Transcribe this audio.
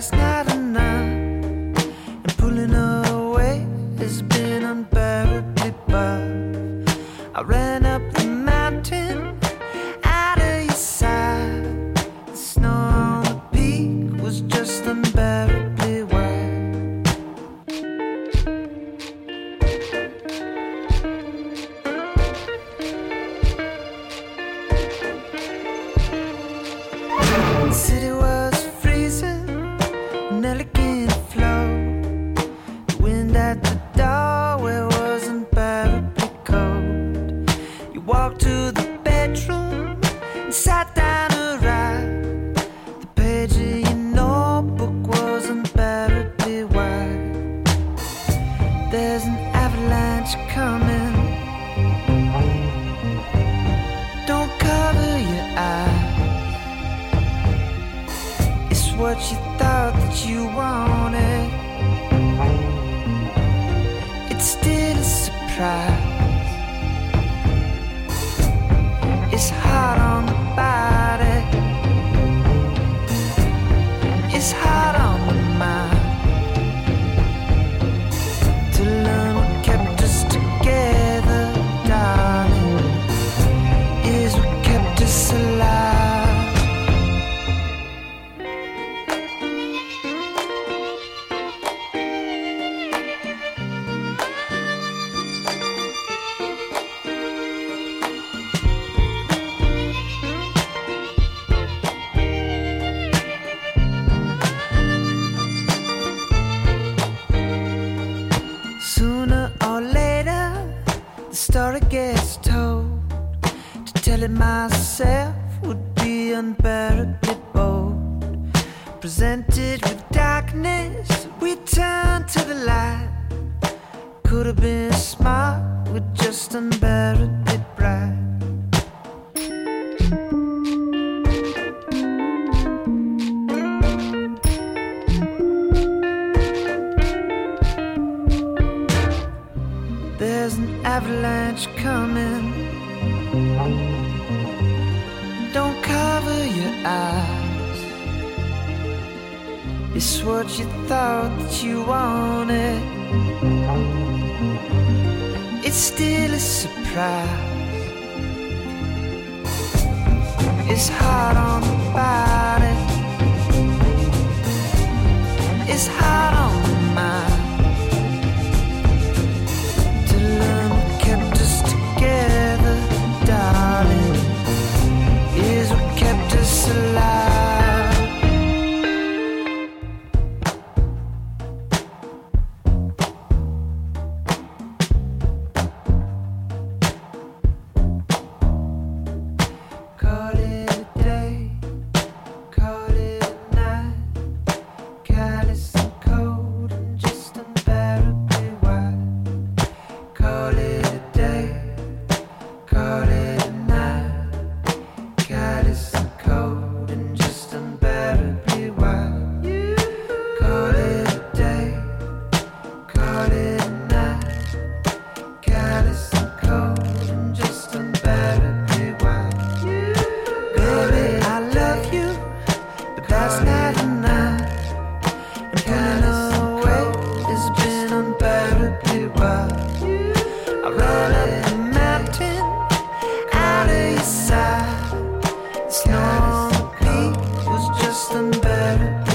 last night and night, and pulling away has been unbearably rough. I ran up the mountain out of your sight. The snow on the peak was just unbearably white. The city was freezing, an elegant flow. The wind at the doorway was unbearably cold. You walked to the bedroom and sat down to write. The page of your notebook was unbearably wide. There's an avalanche coming. Don't cover your eyes. It's what you thought that you wanted. It's still a surprise. It's hard on the body. It's hard on the mind. To learn what kept us together, darling, is what kept us alive. Sooner or later, the story gets told. To tell it myself would be unbearably bold. Presented with darkness, we turn to the light. Could have been smart, we're just unbearably bright. There's an avalanche coming. Don't cover your eyes. It's what you thought that you wanted. It's still a surprise. It's hard on the body. It's hard on the mind. Kept us together, darling, is what kept us alive. Call it a day, call it a night, callous and cold and just unbearably wide. Call it a day, call it a night, callous and cold and just unbearably wide. Call it a day, call it a night, callous and cold and just unbearably wide. Baby, I love you, but that's not enough. And pulling away has been unbearably wide. I ran up the mountain out of your sight. The snow on the peak was just unbearable.